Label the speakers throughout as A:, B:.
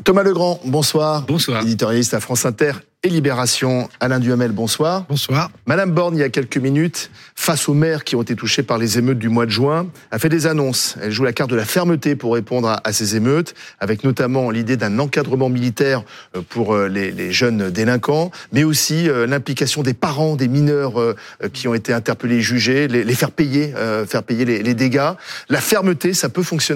A: Thomas Legrand, bonsoir.
B: Bonsoir.
A: Éditorialiste à France Inter et Libération. Alain Duhamel, bonsoir.
C: Bonsoir.
A: Madame Borne, il y a quelques minutes, face aux maires qui ont été touchés par les émeutes du mois de juin, a fait des annonces. Elle joue la carte de la fermeté pour répondre à ces émeutes, avec notamment l'idée d'un encadrement militaire pour les jeunes délinquants, mais aussi l'implication des parents, des mineurs qui ont été interpellés et jugés, les faire payer les dégâts. La fermeté, ça peut fonctionner ?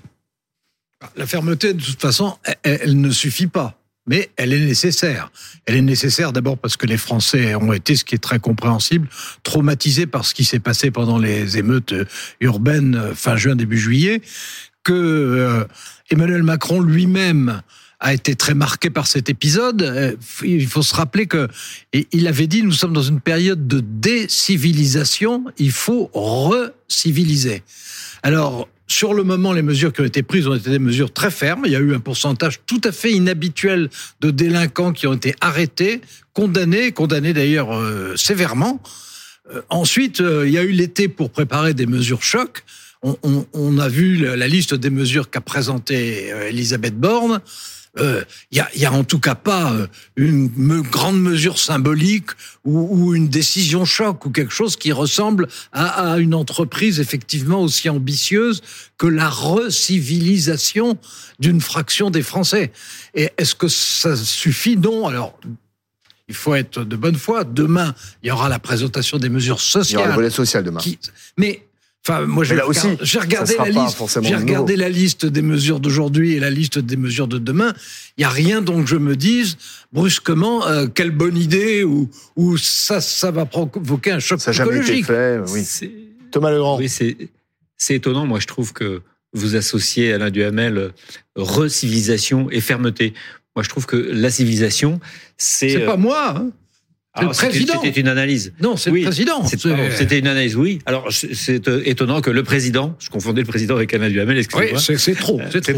C: La fermeté, de toute façon, elle ne suffit pas. Mais elle est nécessaire. Elle est nécessaire d'abord parce que les Français ont été, ce qui est très compréhensible, traumatisés par ce qui s'est passé pendant les émeutes urbaines fin juin, début juillet, que Emmanuel Macron lui-même a été très marqué par cet épisode. Il faut se rappeler que il avait dit, nous sommes dans une période de décivilisation, il faut reciviliser. Alors, sur le moment, les mesures qui ont été prises ont été des mesures très fermes. Il y a eu un pourcentage tout à fait inhabituel de délinquants qui ont été arrêtés, condamnés d'ailleurs sévèrement. Ensuite, il y a eu l'été pour préparer des mesures choc. On a vu la liste des mesures qu'a présentée Elisabeth Borne. Il y a en tout cas pas une grande mesure symbolique ou une décision choc ou quelque chose qui ressemble à une entreprise effectivement aussi ambitieuse que la recivilisation d'une fraction des Français. Et est-ce que ça suffit ? Non. Alors, il faut être de bonne foi. Demain, il y aura la présentation des mesures sociales.
A: Il y aura le volet social demain.
C: Enfin, moi, j'ai regardé la liste des mesures d'aujourd'hui et la liste des mesures de demain. Il n'y a rien dont je me dise brusquement quelle bonne idée ou ça va provoquer un choc psychologique.
A: Ça n'a jamais été fait, oui. Thomas Legrand.
B: Oui, c'est étonnant. Moi, je trouve que vous associez, Alain Duhamel, recivilisation et fermeté. Moi, je trouve que la civilisation,
C: c'est pas moi, hein. C'est le président.
B: C'était une analyse.
C: Non, c'est le président.
B: C'était une analyse, oui. Alors, c'est étonnant que le président, je confondais le président avec Alain Duhamel, excusez-moi.
C: Oui, c'est trop.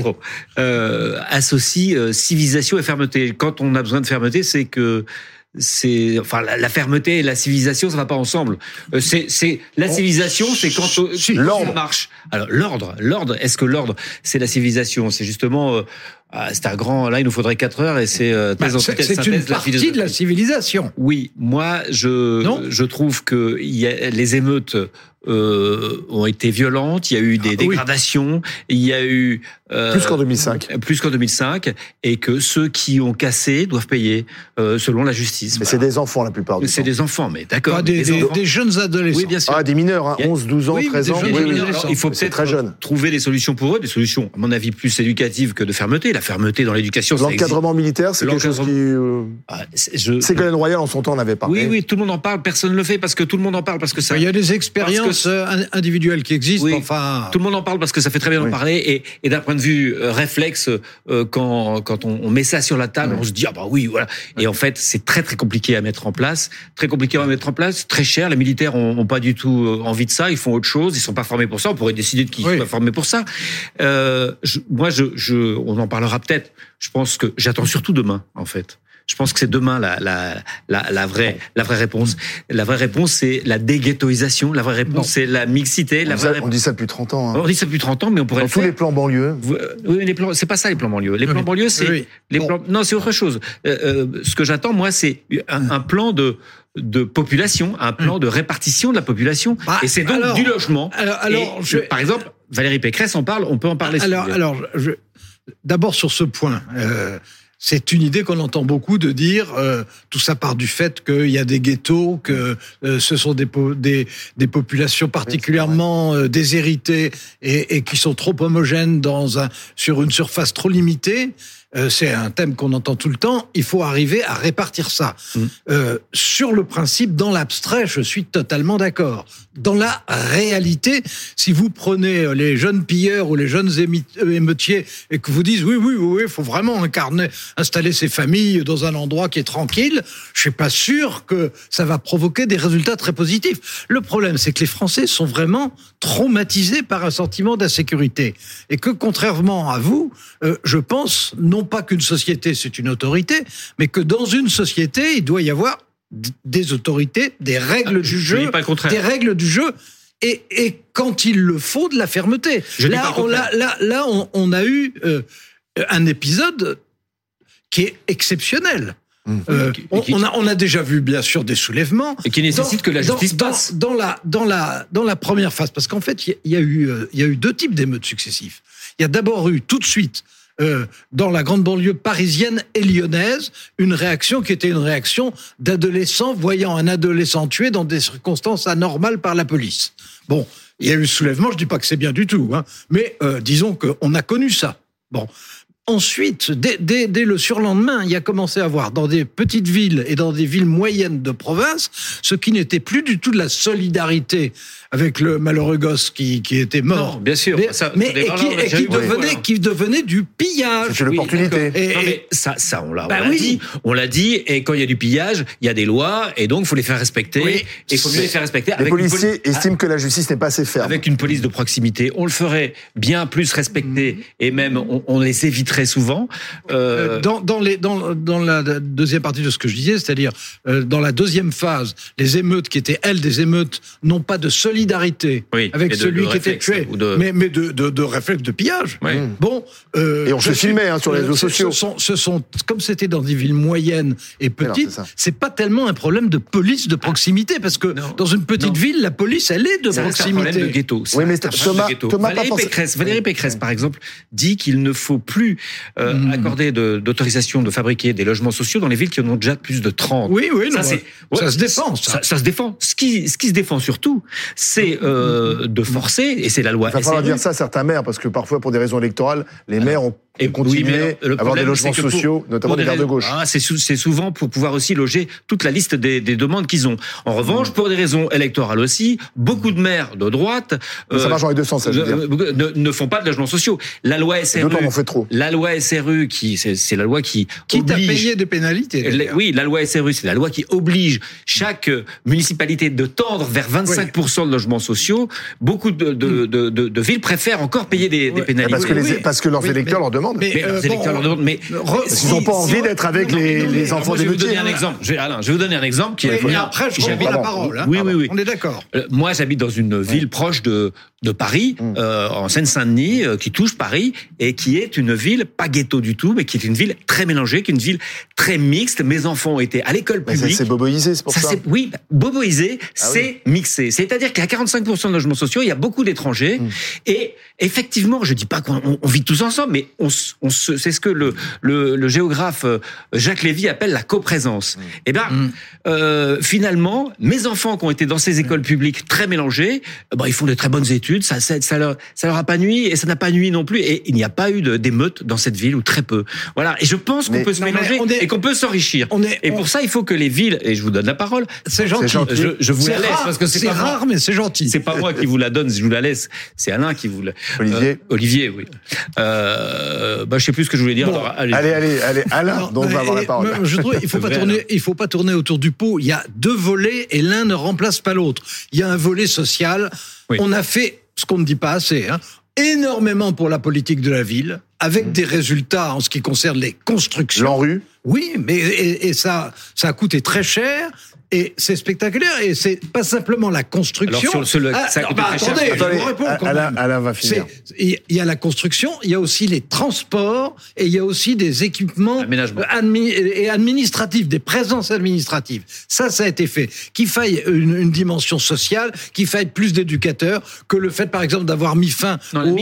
B: Associe civilisation et fermeté. Quand on a besoin de fermeté, c'est que la fermeté et la civilisation, ça va pas ensemble. La civilisation, c'est quand l'ordre marche. Alors, l'ordre, est-ce que l'ordre, c'est la civilisation? C'est justement, c'est un grand, là, il nous faudrait 4 heures et c'est
C: c'est une partie de la civilisation.
B: Oui, moi, je trouve que les émeutes ont été violentes, il y a eu des dégradations, il y a eu
A: plus qu'en 2005,
B: et que ceux qui ont cassé doivent payer selon la justice.
A: Mais c'est des enfants la plupart du temps.
B: C'est des enfants, mais d'accord.
C: Des jeunes adolescents.
B: Oui, bien sûr.
A: Des mineurs, 11, 12 ans, 13 ans.
B: Alors, il faut peut-être trouver des solutions pour eux, des solutions, à mon avis, plus éducatives que de fermeté. La fermeté dans l'éducation,
A: l'encadrement militaire, c'est quelque chose qui... Ségolène Royal, en son temps, en avait parlé.
B: Oui, tout le monde en parle, personne ne le fait parce que tout le monde en parle, parce que ça...
C: Il y a des expériences individuelles qui existent, enfin...
B: Tout le monde en parle parce que ça fait très bien en parler, et d'un point de vue réflexe, quand on met ça sur la table, on se dit, voilà. Et en fait, c'est très très compliqué à mettre en place, très cher. Les militaires ont pas du tout envie de ça, ils font autre chose, ils sont pas formés pour ça, on pourrait décider qu'ils soient formés pour ça. On en parlera peut-être. Je pense que j'attends surtout demain, en fait. Je pense que c'est demain la vraie réponse. La vraie réponse, c'est la déghettoisation. La vraie réponse, c'est la mixité.
A: On dit ça depuis 30 ans. Hein.
B: On dit ça depuis 30 ans, mais on pourrait
A: dans tous les plans banlieue.
B: Oui, c'est pas ça les plans banlieue. Les plans banlieue, c'est non, c'est autre chose. Ce que j'attends, moi, c'est un plan de population, un plan de répartition de la population. Et c'est donc du logement. Par exemple, Valérie Pécresse en parle. On peut en parler.
C: D'abord sur ce point. C'est une idée qu'on entend beaucoup de dire, tout ça part du fait qu'il y a des ghettos, que ce sont des populations particulièrement déshéritées et qui sont trop homogènes sur une surface trop limitée. C'est un thème qu'on entend tout le temps. Il faut arriver à répartir ça. Sur le principe, dans l'abstrait, je suis totalement d'accord. Dans la réalité, si vous prenez les jeunes pilleurs ou les jeunes émeutiers et que vous dites oui, il faut vraiment installer ces familles dans un endroit qui est tranquille, je suis pas sûr que ça va provoquer des résultats très positifs. Le problème, c'est que les Français sont vraiment traumatisés par un sentiment d'insécurité. Et que, contrairement à vous, je pense, non pas qu'une société, c'est une autorité, mais que dans une société, il doit y avoir des autorités, des règles du jeu, et quand il le faut, de la fermeté. Là, on a eu un épisode qui est exceptionnel. On a déjà vu bien sûr des soulèvements
B: et qui nécessitent que la justice passe
C: dans la première phase, parce qu'en fait il y a eu deux types d'émeutes successifs. Il y a d'abord eu tout de suite dans la grande banlieue parisienne et lyonnaise une réaction qui était une réaction d'adolescents voyant un adolescent tué dans des circonstances anormales par la police. Bon, il y a eu soulèvement, je dis pas que c'est bien du tout, mais disons qu'on a connu ça. Bon. Ensuite, dès le surlendemain, il y a commencé à avoir dans des petites villes et dans des villes moyennes de province, ce qui n'était plus du tout de la solidarité avec le malheureux gosse qui était mort.
B: Non, bien sûr.
C: Qui devenait du pillage.
A: C'est l'opportunité.
B: Mais ça, on l'a dit. Et quand il y a du pillage, il y a des lois, et donc il faut les faire respecter. Oui. Et il faut mieux les faire respecter.
A: Les policiers estiment que la justice n'est pas assez ferme.
B: Avec une police de proximité, on le ferait bien plus respecter, et même on les éviterait souvent.
C: Dans la deuxième partie de ce que je disais, c'est-à-dire dans la deuxième phase, les émeutes qui étaient elles des émeutes non pas de solidarité avec celui qui était tué, mais de réflexe de pillage.
B: Oui.
C: Bon,
A: et on se filmait sur les réseaux sociaux.
C: Ce sont comme c'était dans des villes moyennes et petites, c'est pas tellement un problème de police de proximité, parce que dans une petite ville, la police elle est de proximité.
B: C'est un problème de ghetto.
A: Oui, mais Thomas
B: Valérie Pécresse, par exemple, dit qu'il ne faut plus accorder d'autorisation de fabriquer des logements sociaux dans les villes qui en ont déjà plus de 30.
C: Oui, ça se défend.
B: Ça se défend. Ce qui se défend surtout, c'est de forcer, et c'est la loi SRU.
A: Il va falloir dire ça à certains maires, parce que parfois, pour des raisons électorales, les maires ont continué à avoir des logements sociaux, notamment des maires de gauche.
B: C'est souvent pour pouvoir aussi loger toute la liste des demandes qu'ils ont. En revanche, pour des raisons électorales aussi, beaucoup de maires de droite
A: ça marche dans les deux sens, ça veut dire.
B: Ne font pas de logements sociaux. La loi SRU,
A: d'autant on fait trop.
B: La loi SRU, c'est la loi qui
C: quitte à payer des pénalités.
B: Oui, la loi SRU, c'est la loi qui oblige chaque municipalité de tendre vers 25% de logements sociaux. Beaucoup de villes préfèrent encore payer des pénalités.
A: Parce que leurs électeurs leur demandent.
B: Mais
A: ils n'ont pas envie d'être avec les enfants des métiers.
B: Je vais vous donner un exemple qui est.
C: Et après, je reprends la parole.
B: Oui.
C: On est d'accord.
B: Moi, j'habite dans une ville proche de Paris, en Seine-Saint-Denis, qui touche Paris, et qui est une ville pas ghetto du tout, mais qui est une ville très mélangée, qui est une ville très mixte. Mes enfants ont été à l'école publique.
A: C'est boboisé, c'est pour ça.
B: Oui, boboisé, c'est mixé. C'est-à-dire qu'il y a 45% de logements sociaux, il y a beaucoup d'étrangers, et effectivement, je dis pas qu'on vit tous ensemble, mais c'est ce que le géographe Jacques Lévy appelle la coprésence. Et finalement, mes enfants qui ont été dans ces écoles publiques très mélangées, ils font de très bonnes études, ça leur a pas nui, et ça n'a pas nui non plus, et il n'y a pas eu d'émeutes dans cette ville, ou très peu. Voilà. Et je pense qu'on peut se mélanger et qu'on peut s'enrichir. Et pour ça, il faut que les villes, et je vous donne la parole.
C: C'est gentil.
B: Je vous la laisse, parce que
C: c'est rare, mais c'est gentil.
B: C'est pas moi qui vous la donne, je vous la laisse. C'est Alain qui vous la. Olivier, oui. Je sais plus ce que je voulais dire.
A: Bon, alors, allez, Alain, donc on va avoir la parole.
C: Je trouve il faut pas tourner autour du pot. Il y a deux volets et l'un ne remplace pas l'autre. Il y a un volet social. Oui. On a fait ce qu'on ne dit pas assez, énormément pour la politique de la ville, avec des résultats en ce qui concerne les constructions.
A: L'ANRU.
C: Oui, mais et ça a coûté très cher. Et c'est spectaculaire, et c'est pas simplement la construction.
B: Alors ça coûte très cher.
C: Attendez, je vous réponds quand même.
A: Alain va finir.
C: Il y a la construction, il y a aussi les transports, et il y a aussi des équipements administratifs, des présences administratives. Ça a été fait. Qu'il faille une dimension sociale, qu'il faille plus d'éducateurs, que le fait, par exemple, d'avoir mis fin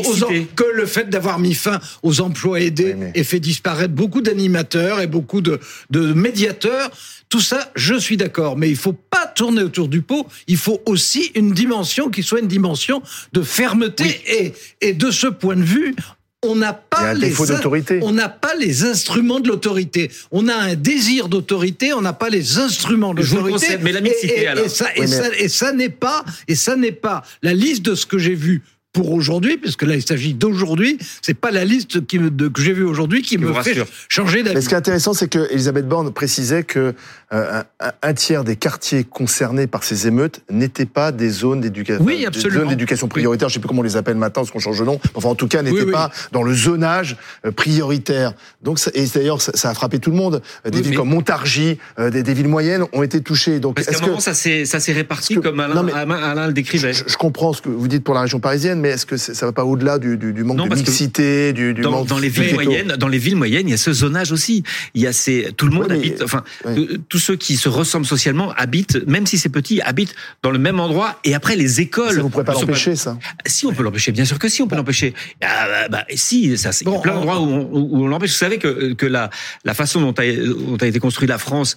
C: aux emplois aidés et fait disparaître beaucoup d'animateurs et beaucoup de médiateurs. Tout ça, je suis d'accord, mais il faut pas tourner autour du pot. Il faut aussi une dimension qui soit une dimension de fermeté. Et de ce point de vue, on n'a pas les instruments de l'autorité. On a un désir d'autorité, on n'a pas les instruments de l'autorité.
B: Mais la mixité, alors.
C: Et ça n'est pas la liste de ce que j'ai vu pour aujourd'hui, puisque là il s'agit d'aujourd'hui, c'est pas la liste que j'ai vue aujourd'hui qui me fait changer d'avis.
A: Mais ce qui est intéressant, c'est que Elisabeth Borne précisait que un tiers des quartiers concernés par ces émeutes n'étaient pas des zones d'éducation,
C: oui, absolument.
A: Des zones d'éducation prioritaire. Je ne sais plus comment on les appelle maintenant, parce qu'on change de nom. Enfin, en tout cas, n'étaient pas dans le zonage prioritaire. Donc, et d'ailleurs, ça a frappé tout le monde. Des villes comme Montargis, des villes moyennes ont été touchées. Donc,
B: parce qu'à un moment, ça s'est réparti comme Alain le décrivait.
A: Je comprends ce que vous dites pour la région parisienne, mais est-ce que ça va pas au-delà du manque de mixité, du manque
B: dans les villes moyennes, dans les villes moyennes, il y a ce zonage aussi. Il y a tout le monde habite, tous ceux qui se ressemblent socialement habitent, même si c'est petit, habitent dans le même endroit. Et après, les écoles.
A: Ça, vous ne pourrez pas l'empêcher, ça?
B: Si, on peut l'empêcher. Bien sûr que si, on peut l'empêcher. Si, ça, il y a plein d'endroits où on l'empêche. Vous savez que la façon dont a été construite la France,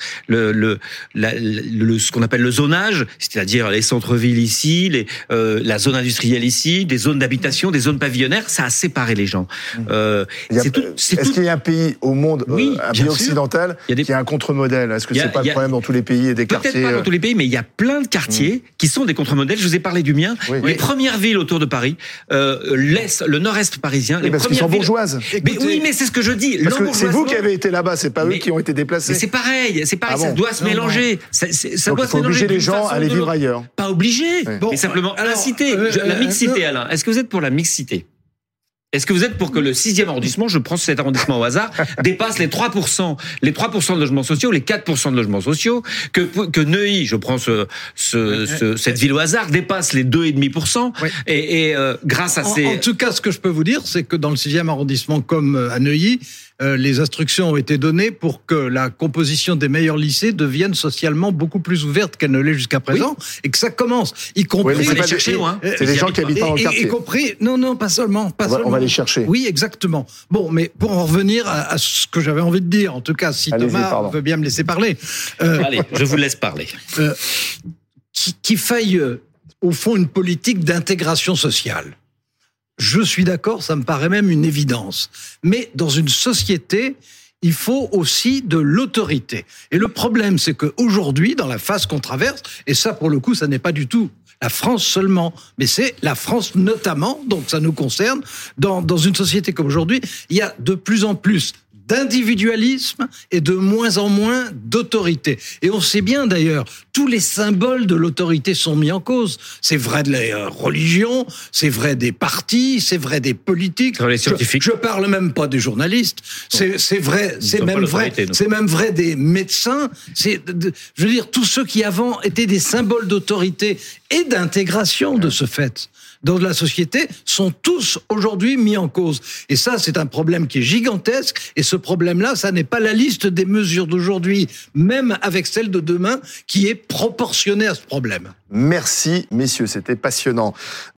B: ce qu'on appelle le zonage, c'est-à-dire les centres-villes ici, la zone industrielle ici, des zones d'habitation, des zones pavillonnaires, ça a séparé les gens.
A: Est-ce qu'il y a un pays au monde, un pays occidental, qui a un contre-modèle? Est-ce que c'est pas le problème dans tous les pays et des quartiers?
B: Peut-être pas dans tous les pays, mais il y a plein de quartiers qui sont des contre-modèles. Je vous ai parlé du mien. Les premières villes autour de Paris, le nord-est parisien, les
A: parce qu'ils sont bourgeoises.
B: Oui, mais c'est ce que je dis.
A: Parce que c'est vous qui avez été là-bas, c'est pas eux qui ont été déplacés.
B: Mais c'est pareil, ça doit se mélanger. Ça doit se mélanger.
A: Obliger les gens à aller vivre ailleurs.
B: Pas obligé, mais simplement inciter. La mixité, Alain. Est-ce que vous êtes pour la mixité? Est-ce que vous êtes pour que le 6e arrondissement, je prends cet arrondissement au hasard, dépasse les 3% de logements sociaux, les 4% de logements sociaux, que Neuilly, je prends cette ville au hasard, dépasse les 2,5%, et grâce à
C: En tout cas, ce que je peux vous dire, c'est que dans le 6e arrondissement, comme à Neuilly, les instructions ont été données pour que la composition des meilleurs lycées devienne socialement beaucoup plus ouverte qu'elle ne l'est jusqu'à présent, et que ça commence, y compris...
A: c'est les gens qui habitent dans le quartier.
C: Y compris, non, pas seulement.
A: On va les chercher.
C: Oui, exactement. Bon, mais pour en revenir à ce que j'avais envie de dire, en tout cas, si Thomas veut bien me laisser parler...
B: Allez, je vous laisse parler.
C: Qu'il faille, au fond, une politique d'intégration sociale. Je suis d'accord, ça me paraît même une évidence. Mais dans une société, il faut aussi de l'autorité. Et le problème, c'est qu'aujourd'hui, dans la phase qu'on traverse, et ça, pour le coup, ça n'est pas du tout la France seulement, mais c'est la France notamment, donc ça nous concerne, dans une société comme aujourd'hui, il y a de plus en plus d'individualisme et de moins en moins d'autorité. Et on sait bien d'ailleurs, tous les symboles de l'autorité sont mis en cause. C'est vrai de la religion, c'est vrai des partis, c'est vrai des politiques.
B: Les scientifiques.
C: Je parle même pas des journalistes. C'est vrai, c'est même vrai des médecins. Je veux dire, tous ceux qui avant étaient des symboles d'autorité et d'intégration de ce fait dans la société sont tous aujourd'hui mis en cause. Et ça, c'est un problème qui est gigantesque. Et ce problème-là, ça n'est pas la liste des mesures d'aujourd'hui, même avec celle de demain, qui est proportionnée à ce problème.
A: Merci, messieurs, c'était passionnant.